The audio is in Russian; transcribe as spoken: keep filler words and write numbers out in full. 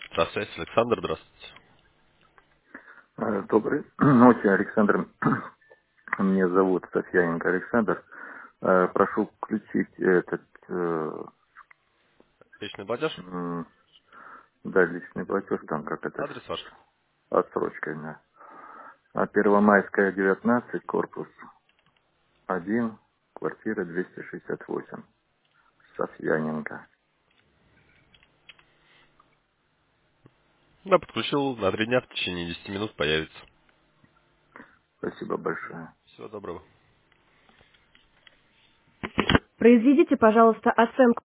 Здравствуйте, Александр, здравствуйте. Э, Доброй ночи, Александр. Меня зовут Софьяненко Александр. Э, Прошу включить этот, э, Личный платеж? м, да, личный платеж, там как это, Адрес ваш? с отсрочкой, да. А Первомайская, девятнадцать, корпус один, квартира двести шестьдесят восемь. Софьяненко. Да, подключил на три дня, в течение десяти минут появится. Спасибо большое. Всего доброго. Произведите, пожалуйста, оценку